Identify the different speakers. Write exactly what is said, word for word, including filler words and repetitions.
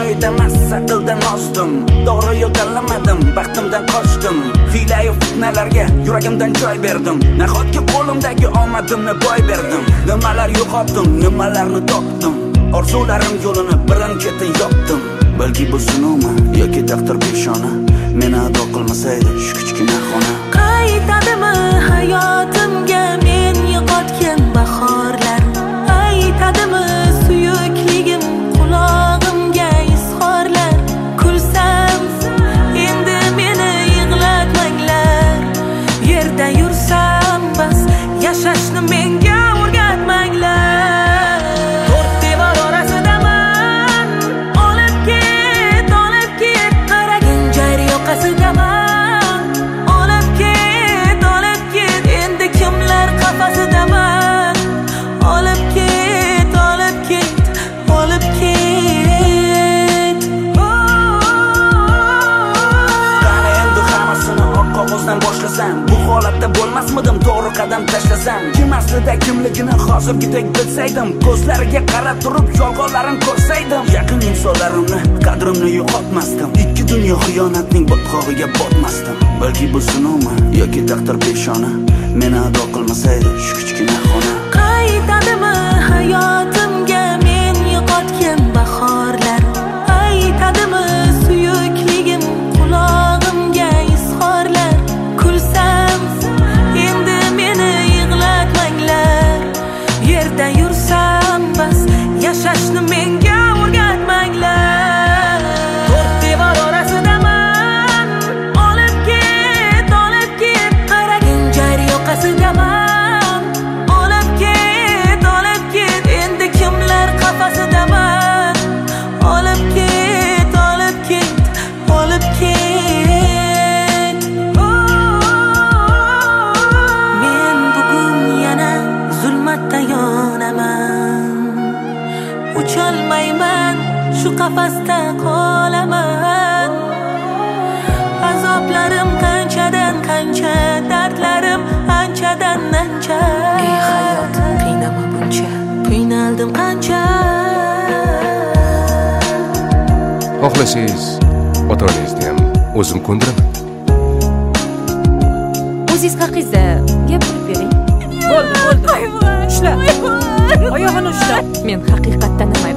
Speaker 1: joyida massa qildan ozdim. To'g'ri yo'l tanlamadim, baxtimdan qochdim. Hiyla-yu fitnalarga yuragimdan joy berdim. Nahotki qo'limdagi omadimni boy berdim. Nimalar yo'qotdim, nimalarni topdim. Orzularim yo'lini birin-ketin yopdim. Balki bu sinovmi yoki taqdir peshona, meni ado qilmasaydi shu kichkina xona.
Speaker 2: Qaytadimi hayotimga men yo'qotgan bahorlar? Aytadimi suyukligim qulog'imga izhorlar? Kulsam endi meni yig'latmanglar. Yerda yursam bas, yashashni menga o'rgatmanglar. To'rt devor orasidaman, olib ket, olib ket, qaragin jar yoqasidaman. Olib ket, olib ket, endi kimlar qafasidaman. Olib ket, olib ket, olib ket.
Speaker 1: Qani endi hammasini oq qog'ozdan boshlasam, bu holatda bo'lmasmidim to'g'ri qadam tashlasam. Kim aslida kimligini hozirgidek bilsaydim, ko'zlariga qarab turib yolg'onlarini ko'rsaydim, yaqin insonlarimni qadrimni yo'qotmasdim. Ikki dunyo xiyonatning botqog'iga botmasdim. Balki bu sinovmi yoki taqdir peshona, meni ado qilmasaydi shu kichkina xona.
Speaker 2: Qaytadimi hayotimga men yo'qotgan bahorlar? Aytadimi suyukligim qulog'imga izhorlar? Kulsam endi meni yig'latmanglar. Yerda yursam bas, yashashni menga o'rgatmanglar. To'rt devor orasidaman, olib ket, olib ket, qaragin jar yoqasidaman. Olib ket, olib ket, endi kimlar qafasidaman. Olib ket, olib ket, olib ket. Men bugun yana zulmatda yonaman. Ucholmayman, shu qafasda qolaman. Azoblarim qanchadan qancha, dardlarim anchadan ancha. Ey hayot, qiynama buncha, qiynaldim qancha.
Speaker 3: Xohlasangiz ota-onangizni ham o'zim ko'ndiraman.
Speaker 4: O'zingiz haqingizda gapirib bering.
Speaker 5: Bo'ldi, bo'ldi. Ushla. Oyog'ini ushla.
Speaker 4: Men haqiqatdan nima